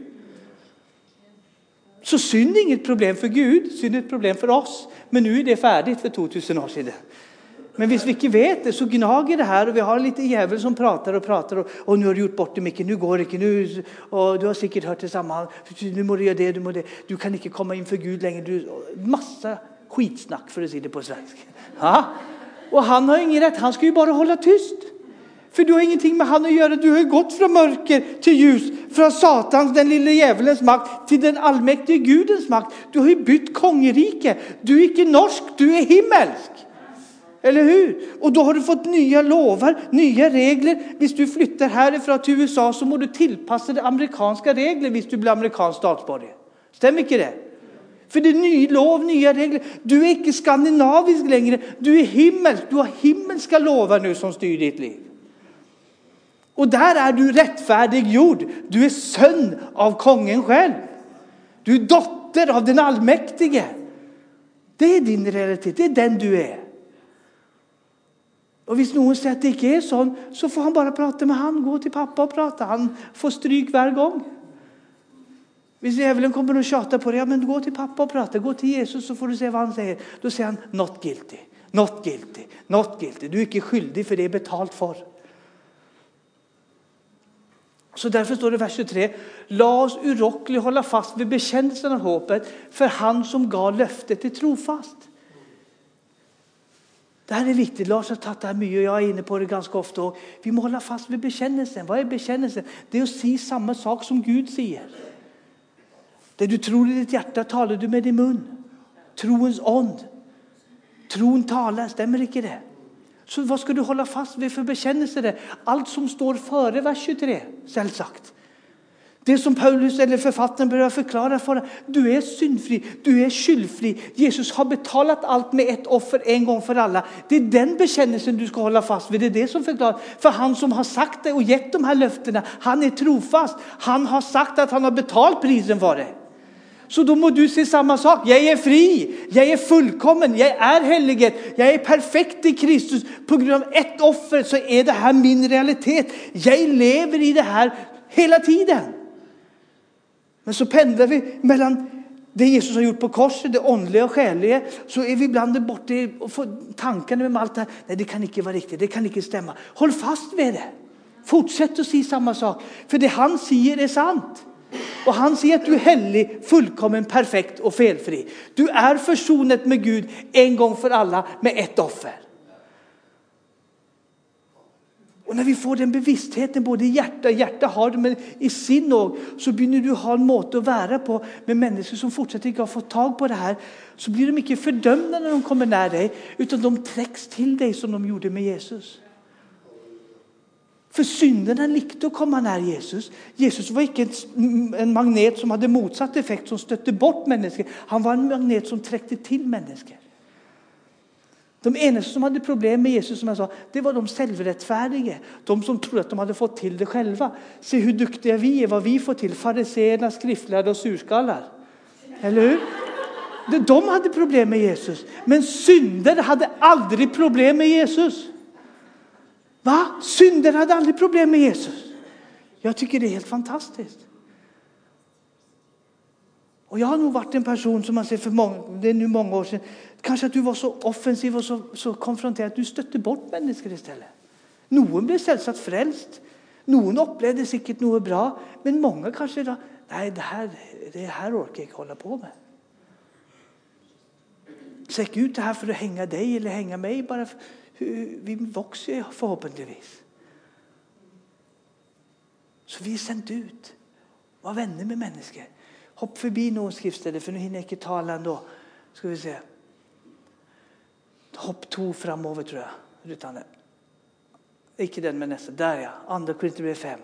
Så synd är inget problem för Gud. Synd är ett problem för oss. Men nu är det färdigt för 2000 år sedan. Men hvis vi inte vet det så gnager det här och vi har lite djävul som pratar och nu har du gjort bort det mycket, nu går det inte, nu, och du har säkert hört det samma, nu må du göra det, du kan inte komma in för Gud längre, massa skitsnack för att säga det på svenska. Ja? Och han har ingen rätt, han ska ju bara hålla tyst. För du har ingenting med han att göra, du har gått från mörker till ljus, från satans, den lilla djävulens makt till den allmäktige Gudens makt. Du har ju bytt kongerike, du är inte norsk, du är himmelsk. Eller hur? Och då har du fått nya lovar, nya regler. Hvis du flyttar härifrån till USA så må du tillpassa de amerikanska regler hvis du blir amerikansk statsborgare. Stämmer inte det? För det är ny lov, nya regler. Du är inte skandinavisk längre. Du är himmelsk. Du har himmelska lovar nu som styr ditt liv. Och där är du rättfärdig jord. Du är son av kongen själv. Du är dotter av den allmäktige. Det är din realitet. Det är den du är. Och hvis någon säger att det inte är sån så får han bara prata med han. Gå till pappa och prata. Han får stryk varje gång. Hvis djävulen kommer och tjata på dig. Ja, men gå till pappa och prata. Gå till Jesus så får du se vad han säger. Då säger han not guilty. Not guilty. Not guilty. Du är inte skyldig för det är betalt för. Så därför står det i vers 23. La oss urockligt hålla fast vid bekännelsen av hoppet. För han som gav löftet är trofast. Det här är viktigt. Lars har tagit det här mycket och jag är inne på det ganska ofta. Och vi måste hålla fast vid bekännelsen. Vad är bekännelsen? Det är att säga samma sak som Gud säger. Det du tror i ditt hjärta talar du med din mun. Troens ond. Tron talar, stämmer inte det? Så vad ska du hålla fast vid för bekännelse? Allt som står före vers 23, självsagt. Det som Paulus eller författaren börjar förklara för dig. Du är syndfri, du är skyldfri. Jesus har betalat allt med ett offer en gång för alla. Det är den bekännelsen du ska hålla fast vid. Det är det som förklarar. För han som har sagt det och gett de här löftena, han är trofast. Han har sagt att han har betalt prisen för det. Så då må du se samma sak. Jag är fri, jag är fullkommen, jag är helig, jag är perfekt i Kristus. På grund av ett offer så är det här min realitet. Jag lever i det här hela tiden. Men så pendlar vi mellan det Jesus har gjort på korset, det åndliga och själiga. Så är vi ibland borta och får tankarna med allt det här. Nej, det kan inte vara riktigt, det kan inte stämma. Håll fast vid det. Fortsätt att säga samma sak. För det han säger är sant. Och han säger att du är helig, fullkommen, perfekt och felfri. Du är försonet med Gud en gång för alla med ett offer. Och när vi får den bevisstheten både i hjärta har det, men i sin och så börjar du ha en måte att vara på med människor som fortsätter inte ha fått tag på det här. Så blir de inte fördömda när de kommer nära dig, utan de träcks till dig som de gjorde med Jesus. För synderna likte att komma nära Jesus. Jesus var inte en magnet som hade motsatt effekt som stötte bort människor. Han var en magnet som träckte till människor. De enda som hade problem med Jesus, som jag sa, det var de självrättfärdiga. De som trodde att de hade fått till det själva. Se hur duktiga vi är, vad vi får till. Fariseerna, skriftlärda och surskallar. Eller hur? De hade problem med Jesus. Men syndare hade aldrig problem med Jesus. Va? Syndare hade aldrig problem med Jesus. Jag tycker det är helt fantastiskt. Och jag har nog varit en person som man ser det är nu många år sedan. Kanske att du var så offensiv och så konfronterad att du stötte bort människor istället. Någon blev selvsagt frälst. Någon upplevde säkert något bra. Men många kanske då, nej det här orkar jag inte hålla på med. Säk ut det här för att hänga dig eller hänga mig. Bara vi växer förhoppningsvis. Så vi är sänt ut. Var vänner med människor. Hopp förbi någon skriftställe för nu hinner jag inte tala ändå. Ska vi se. Hopp 2 framåt tror jag. Utan det. Ikke den med nästa. Där ja. Andra Korinthierbrevet 5.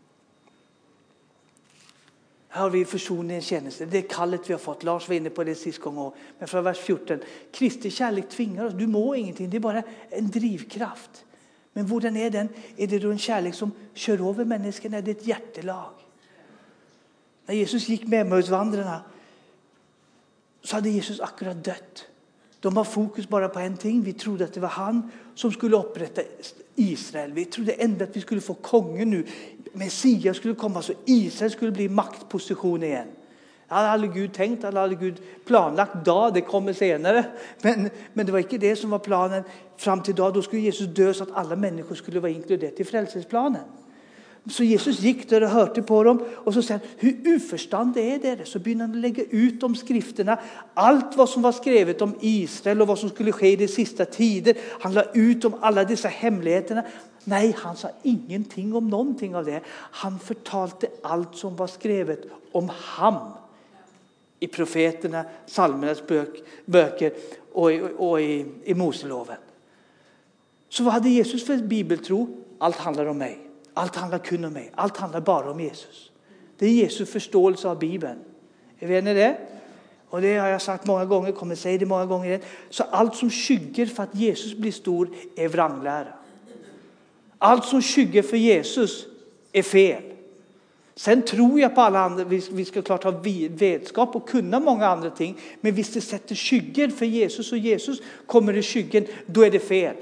Här har vi försoningens tjänste. Det är kallet vi har fått. Lars var inne på det sist gång. Men från vers 14. Kristi kärlek tvingar oss. Du må ingenting. Det är bara en drivkraft. Men hvordan är den? Är det då en kärlek som kör över människorna? Det är ett hjärtelag. När Jesus gick med Emmausvandrarna så hade Jesus akkurat dött. De har fokus bara på en ting. Vi trodde att det var han som skulle upprätta Israel. Vi trodde ändå att vi skulle få kungen nu. Messias skulle komma så Israel skulle bli maktposition igen. Det hade Gud tänkt, det hade Gud planlagt då, det kommer senare. Men det var inte det som var planen fram till då skulle Jesus dö så att alla människor skulle vara inkluderade i frälsningsplanen. Så Jesus gick där och hörte på dem och så säger han, hur oförståndig är det? Så började han lägga ut om skrifterna, allt vad som var skrivet om Israel och vad som skulle ske i de sista tider. Han la ut om alla dessa hemligheterna. Nej, han sa ingenting om någonting av det. Han förtalte allt som var skrivet om ham i profeterna, psalmernas böcker och i Moseloven. Så vad hade Jesus för bibeltro? Allt handlar om mig. Allt handlar kun om mig. Allt handlar bara om Jesus. Det är Jesu förståelse av Bibeln. Vet ni det? Och det har jag sagt många gånger, kommer säga det många gånger igen. Så allt som skygger för att Jesus blir stor är vranglära. Allt som skygger för Jesus är fel. Sen tror jag på alla andra, vi ska klart ha vetskap och kunna många andra ting. Men hvis det sätter skyggen för Jesus och Jesus kommer i skyggen, då är det fel.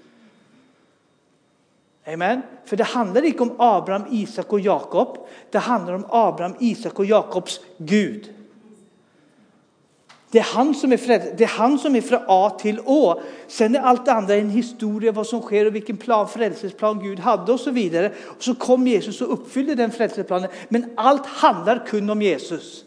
Amen. För det handlar inte om Abraham, Isak och Jakob. Det handlar om Abraham, Isak och Jakobs Gud. Det är han som är frälst. Det är han som är från A till Å. Sen är allt andra en historia vad som sker och vilken frälsningsplan Gud hade och så vidare. Och så kom Jesus och uppfyllde den frälsningsplanen. Men allt handlar kun om Jesus.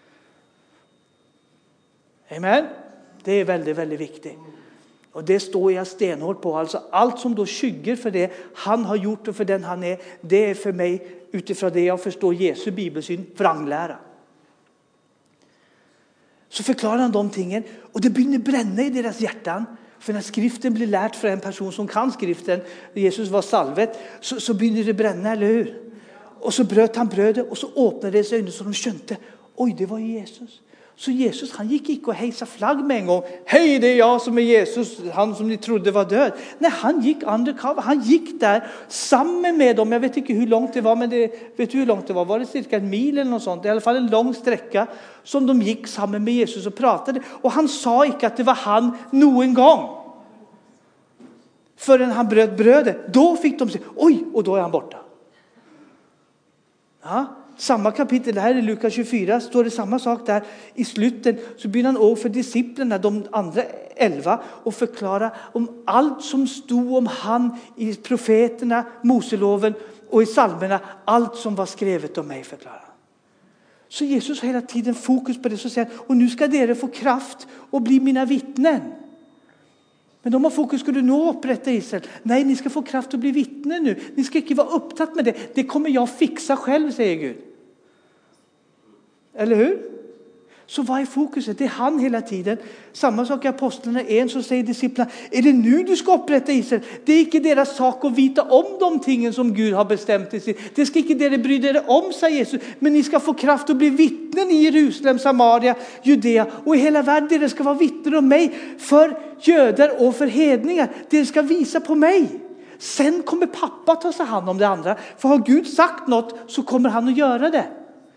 Amen. Det är väldigt, väldigt viktigt. Och det står jag stenhårt på. Alltså allt som då skygger för det han har gjort och för den han är. Det är för mig utifrån det jag förstår Jesu bibelsyn vranglära. Så förklarar han de tingen. Och det börjar bränna i deras hjärtan. För när skriften blir lärt för en person som kan skriften. Jesus var salvet. Så börjar det bränna, eller hur? Och så bröt han brödet. Och så öppnade det sig ögonen så de skönte. Oj, det var Jesus. Så Jesus, han gick inte och hejsa flagg med en gång. Hej, det är jag som är Jesus. Han som ni trodde var död. Nej, han gick undercover. Han gick där samman med dem. Jag vet inte hur långt det var. Men vet du hur långt det var? Var det cirka en mil eller något sånt? I alla fall en lång sträcka. Som de gick samman med Jesus och pratade. Och han sa inte att det var han någon gång. Förrän han bröt brödet. Då fick de se. Oj, och då är han borta. Ja. Samma kapitel här i Lukas 24 står det samma sak där i slutet. Så börjar han över för disciplerna, de andra 11, och förklara om allt som stod om han i profeterna, Moseloven och i psalmerna. Allt som var skrivet om mig förklarar. Så Jesus har hela tiden fokus på det. Så säger han, och nu ska dere få kraft och bli mina vittnen. Men de har fokus, ska du nå upprätta Israel? Nej, ni ska få kraft att bli vittnen nu. Ni ska inte vara upptatt med det. Det kommer jag fixa själv, säger Gud. Eller hur? Så vad är fokuset? Det är han hela tiden. Samma sak i Apostlarna 1 så säger disciplarna, är det nu du ska upprätta Israel? Det är inte deras sak att vita om de tingen som Gud har bestämt i sig. Det ska inte dere bry er om, säger Jesus. Men ni ska få kraft att bli vittnen i Jerusalem, Samaria, Judea och i hela världen. Dere ska vara vittnen om mig för judar och för hedningar. Dere ska visa på mig. Sen kommer pappa ta sig hand om det andra. För har Gud sagt något så kommer han att göra det.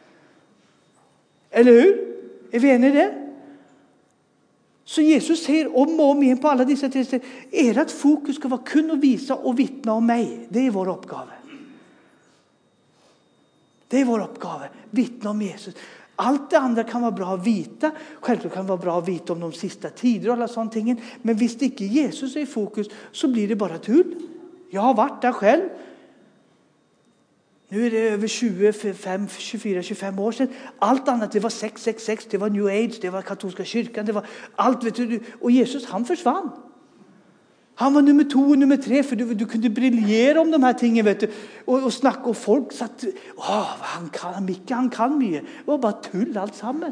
Eller hur? Är vi eniga i det? Så Jesus säger om och om igen på alla dessa tre ställen. Ert fokus ska vara kunna visa och vittna om mig. Det är vår uppgave. Det är vår uppgave. Vittna om Jesus. Allt det andra kan vara bra att vita. Självklart kan det vara bra att vita om de sista tider och alla sådana ting. Men visst inte Jesus är i fokus så blir det bara tull. Jag har varit där själv. Nu är det över 24-25 år sedan. Allt annat, det var 666, det var New Age, det var katolska kyrkan, det var allt, vet du. Och Jesus, han försvann. Han var nummer 2 och nummer 3, för du kunde briljera om de här tingen, vet du. Och snacka, och folk satt, han kan mycket. Det var bara tull allt samman.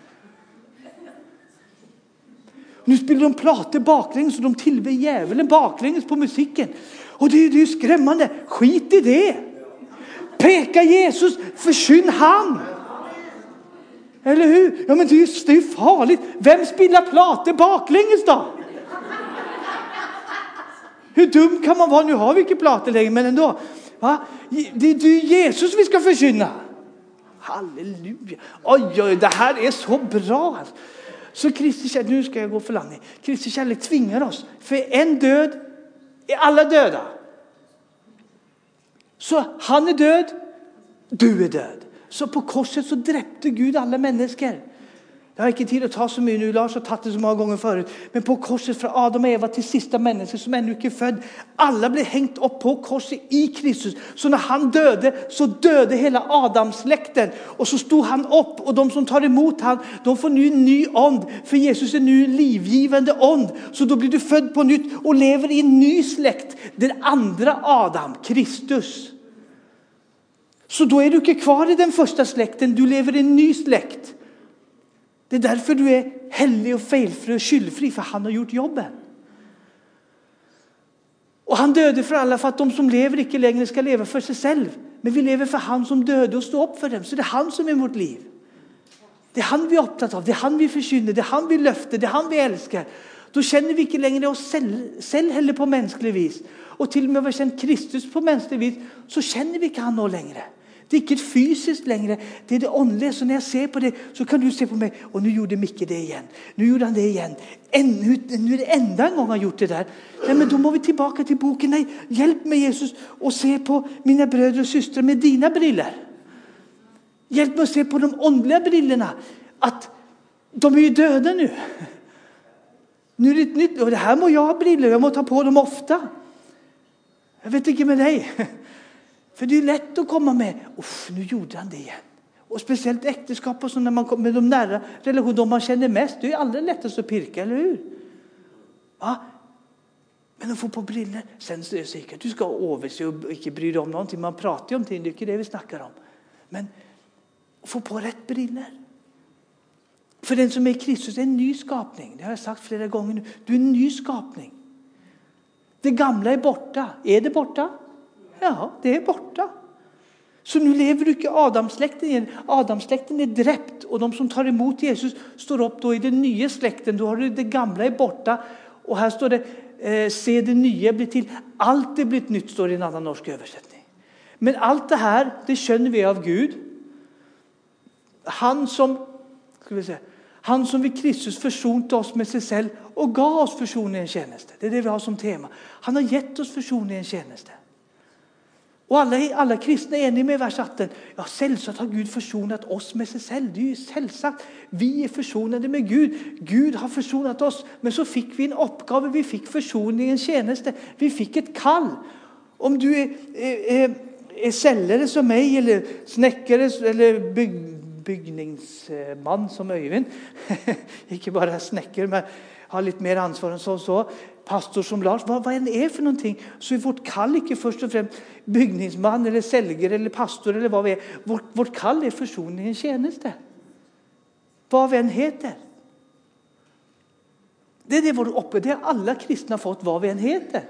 Nu spelar de plater baklänges och de tillber djävulen baklänges på musiken. Och det är ju skrämmande. Skit i det. Peka Jesus, försyn han. Eller hur? Ja, men det är ju farligt. Vem spelar plater baklänges då? Hur dum kan man vara? Nu har vi inte plater längre, men ändå. Va? Det är Jesus vi ska försyna. Halleluja. Oj, det här är så bra. Så Kristi kärlek, nu ska jag gå för långt. Kristi kärlek tvingar oss. För en död är alla döda. Så han är död, du är död. Så på korset så dräpte Gud alla människor. Jag har inte tid att ta så mycket nu, Lars har tagit det så många gånger förut. Men på korset från Adam och Eva till sista människor som ännu inte är född. Alla blev hängt upp på korset i Kristus. Så när han döde så döde hela Adamsläkten. Och så stod han upp, och de som tar emot han, de får nu en ny ond. För Jesus är nu livgivande ond. Så då blir du född på nytt och lever i en ny släkt. Den andra Adam, Kristus. Så då är du inte kvar i den första släkten, du lever i en ny släkt. Det är därför du är hellig och felfri och skyldfri, för han har gjort jobben. Och han döde för alla, för att de som lever inte längre ska leva för sig själv. Men vi lever för han som döde och står upp för dem. Så det är han som är vårt liv. Det är han vi är upptatt av, det är han vi förkynner, det är han vi löfter, det är han vi älskar. Då känner vi inte längre oss själv heller på mänsklig vis. Och till och med om vi har känt Kristus på mänsklig vis, så känner vi inte han nå längre. Det är inte fysiskt längre, det är det åndliga. Så när jag ser på det så kan du se på mig, och nu gjorde Micke det igen. Nu gjorde han det igen. Nu är det enda en gång han gjort det där. Nej, men då må vi tillbaka till boken. Nej, hjälp mig Jesus och se på mina bröder och systrar med dina briller. Hjälp mig att se på de åndliga brillorna. Att de är ju döda nu. Nu är det ett nytt, och det här må jag ha briller, jag må ta på dem ofta. Jag vet inte med dig. För det är lätt att komma med, nu gjorde han det igen. Och speciellt äktenskap och så, när man kommer med de nära relationer, de man känner mest, det är allra lättast att pirka, eller hur? Ja. Men att få på briller, sen är det säkert, du ska över sig och inte bry dig om någonting. Man pratar ju om ting, det är inte det vi snackar om. Men få på rätt briller. För den som är i Kristus är en ny skapning. Det har jag sagt flera gånger nu. Du är en ny skapning. Det gamla är borta. Är det borta? Ja, det är borta. Så nu lever du inte Adamsläkten igen. Adamsläkten är dräpt, och de som tar emot Jesus står upp då i den nya släkten. Då har du det gamla är borta, och här står det se det nya blir till. Allt är blivit nytt, står det i en annan norsk översättning. Men allt det här, det känner vi av Gud. Han som vid Kristus försonade oss med sig själv och gav oss försoningens tjänste. Det är det vi har som tema. Han har gett oss försoningens tjänste. Och alla kristna är eniga med vers 18. Ja, självsagt har Gud försonat oss med sig själv. Det är ju självsagt. Vi är försonade med Gud. Gud har försonat oss. Men så fick vi en uppgave. Vi fick försoningens tjänste. Vi fick ett kall. Om du är säljare som mig, eller snäckare, eller byggningsman som Öyvind. Inte bara snäckare, men har lite mer ansvar än så. Pastor som Lars, vad än är för någonting, så är vårt kall inte först och främst byggningsman eller säljare eller pastor eller vad vi är. Vårt kall är försoningens tjänste. Vad vi än heter. Det är det det har alla kristna fått, vad vi än heter.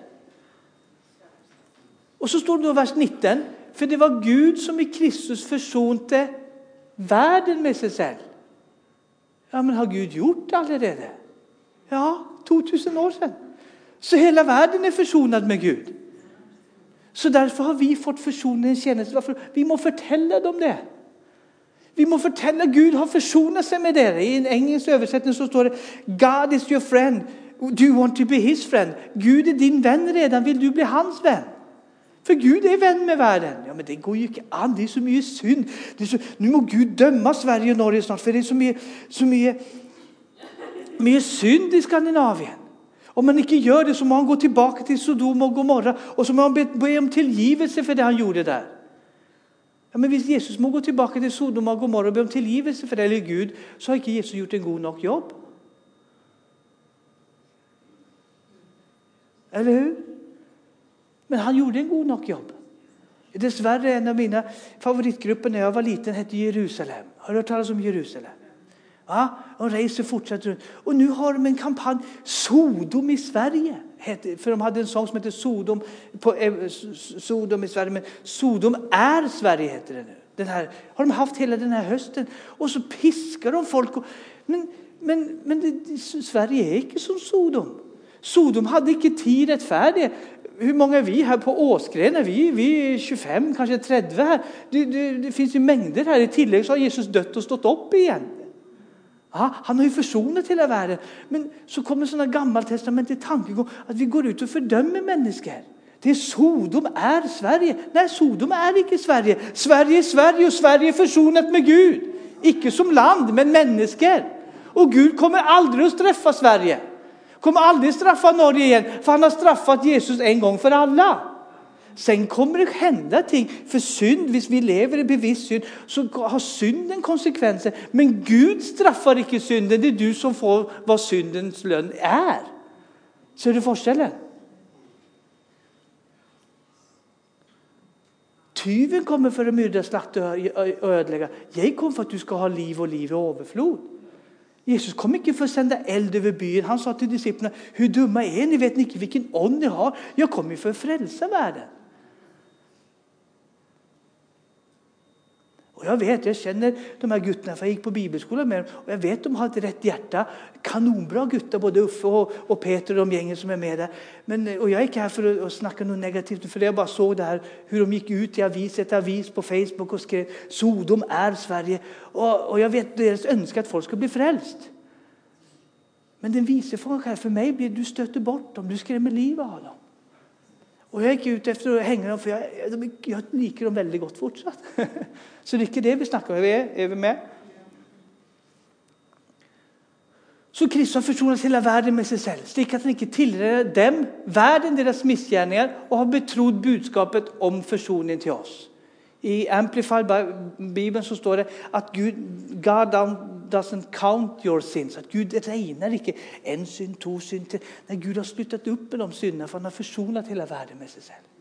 Och så står det då vers 19. För det var Gud som i Kristus försonte världen med sig själv. Ja, men har Gud gjort allerede? Ja, 2000 år sedan. Så hela världen är försonad med Gud. Så därför har vi fått försoningens tjänste. Varför? Vi må förtälla dem det. Vi må förtälla Gud har försonat sig med det. I en engelsk översättning så står det God is your friend. Do you want to be his friend? Gud är din vän redan. Vill du bli hans vän? For Gud er venn med verden. Ja, men det går jo ikke an. Det er så mye synd. Nå må Gud dømme Sverige og Norge snart, for det er så mye synd i Skandinavien. Om man ikke gjør det, så må han gå tilbake til Sodom og Gomorra, og så må han be om tilgivelse for det han gjorde der. Ja, men hvis Jesus må gå tilbake til Sodom og Gomorra og be om tilgivelse for det, eller Gud, så har ikke Jesus gjort en god nok jobb. Eller hur? Men han gjorde en god nok jobb. Dessverre en av mine favorittgrupper når jeg var liten hette Jerusalem. Har du hørt tales om Jerusalem? Ja, og reiser fortsatt rundt. Og nå har de en kampanje, Sodom i Sverige. For de hadde en sång som heter Sodom, Sodom i Sverige, men Sodom er Sverige heter det nu. Den här, har de haft hela den här hösten. Och så piskar de folk. Men Sverige är inte som Sodom. Sodom hade inte tid rättfärdig. Hur många är vi här på Åsgren? Vi är 25, kanske 30 här. Det finns ju mängder här. I tillägg så har Jesus dött och stått upp igen. Ja, han har ju försonat hela världen. Men så kommer sådana gammaltestamentiga tankegång att vi går ut och fördömer människor. Det är Sodom är Sverige. Nej, Sodom är inte Sverige. Sverige är Sverige och Sverige är försonat med Gud. Inte som land, men människor. Och Gud kommer aldrig att straffa Sverige. Kommer aldrig straffa Norge igen. För han har straffat Jesus en gång för alla. Sen kommer det hända ting. För synd, hvis vi lever i bevisst synd, så har synden konsekvenser. Men Gud straffar inte synden. Det är du som får vad syndens lön är. Ser du forskjellen? Tyven kommer för att myrda, slakta och ödelägga. Jag kom för att du ska ha liv och liv i överflod. Jesus kom inte för att sända eld över byn. Han sa till disciplerna, hur dumma är ni? Vet ni inte vilken ånd ni har? Jag kommer för att frälsa världen. Och jag känner de här guttarna, för jag gick på bibelskolan med dem. Och jag vet de har ett rätt hjärta. Kanonbra guttar, både Uffe och Peter och de gängen som är med där. Och jag är inte här för att snacka något negativt. För jag bara såg det här, hur de gick ut i ett avis på Facebook och skrev Sodom är Sverige. Och jag vet deras önskar att folk ska bli frälst. Men den visar för mig blir du stöter bort dem. Du skrämmer livet av dem. Och jag gick ut efter att hänga dem, för jag liker dem väldigt gott fortsatt. Så det är inte det vi snackar om. Är vi med? Så Kristus har försonat hela världen med sig själv. Stick att han inte tillhör dem, världen, deras missgärningar, och har betrodd budskapet om försoning till oss. I Amplified Bibeln så står det att God doesn't count your sins. Att Gud regnar inte en synd, 2 synd. När Gud har slutat upp med de synderna, för han har försonat hela världen med sig själv.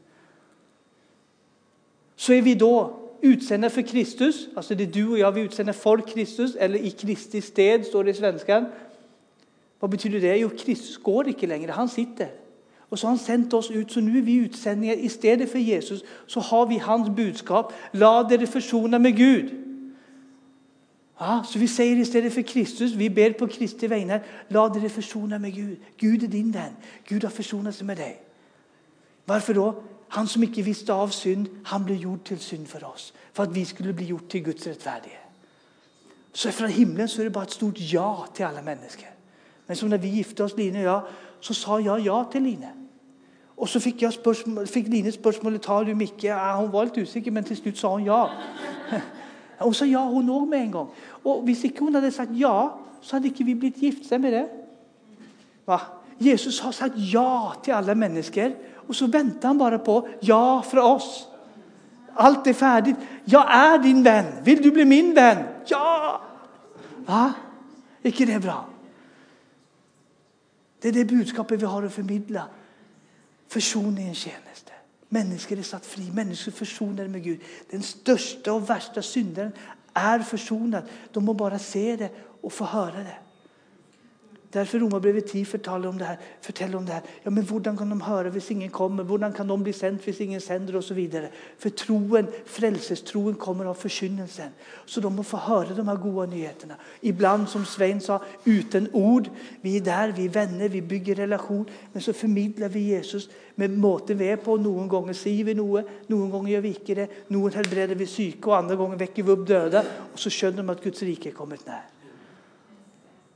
Så är vi då utsända för Kristus. Alltså det är du och jag, vi utsända för Kristus. Eller i Kristi sted står det i svenskan. Vad betyder det? Jo, Kristus går inte längre, han sitter. Och så har han sänt oss ut, så nu är vi utsändningar. Istället för Jesus så har vi hans budskap. Låt er försona med Gud. Ja, så vi säger istället för Kristus, vi ber på Kristi vägnar. Låt er försona med Gud. Gud är din vän. Gud har försonat sig med dig. Varför då? Han som inte visste av synd, han blev gjord till synd för oss. För att vi skulle bli gjort till Guds rättfärdighet. Så från himlen så är det bara ett stort ja till alla människor. Men som när vi gifte oss, Line och jag, så sa jag ja till Line. Och så fick Line spørsmålet, tar du Micke? Ja, hon var lite usikker, men till slut sa hon ja. Hon sa ja, hon också med en gång. Och hvis inte hon hade sagt ja, så hade inte vi blivit gifta med det. Va? Jesus har sagt ja till alla människor. Och så väntar han bara på ja från oss. Allt är färdigt. Jag är din vän. Vill du bli min vän? Ja! Va? Är inte det bra? Det är det budskapet vi har att förmedla. Försoningens tjänste. Människor är satt fri. Människor försonade med Gud. Den största och värsta syndaren är försonad. De må bara se det och få höra det. Därför Romarbrevet 10 fortäller om det här. Ja, men hvordan kan de höra hvis ingen kommer? Hvordan kan de bli sendt hvis ingen sänder och så vidare? För troen, frälsestroen kommer av förkynnelsen. Så de må få höra de här goda nyheterna. Ibland, som Svein sa, utan ord. Vi är där, vi är vänner, vi bygger relation. Men så förmedlar vi Jesus med måten vi är på. Någon gånger säger vi något, någon gånger gör vi inte det. Någon helbreder vi psyke och andra gånger väcker vi upp döda. Och så skönner de att Guds rike är kommit när.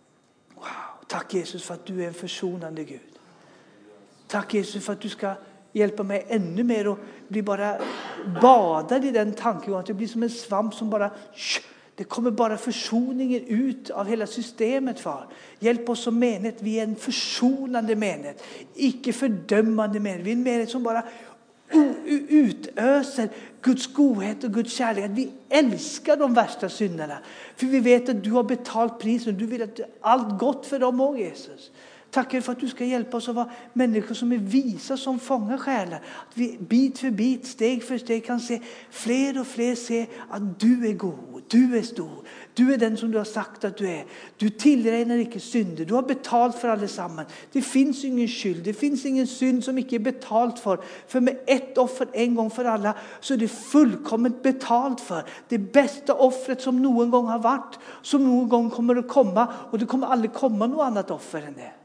Tack Jesus för att du är en försonande Gud. Tack Jesus för att du ska hjälpa mig ännu mer och bli bara badad i den tanken att det blir som en svamp som bara, det kommer bara försoningen ut av hela systemet, far. Hjälp oss som menighet, vi är en försonande menighet, icke fördömande menighet. Vi är en menighet som bara utöser Guds godhet och Guds kärlek. Att vi älskar de värsta synderna. För vi vet att du har betalt priset. Du vill att allt gott för dem också, Jesus. Tackar för att du ska hjälpa oss att vara människor som är visa, som fångar själar. Att vi bit för bit, steg för steg kan se fler och fler se att du är god, du är stor. Du är den som du har sagt att du är. Du tillregnar inte synder. Du har betalt för allesammans. Det finns ingen skyld. Det finns ingen synd som inte är betalt för. För med ett offer en gång för alla så är det fullkomligt betalt för. Det bästa offret som någon gång har varit. Som någon gång kommer att komma. Och det kommer aldrig komma något annat offer än det.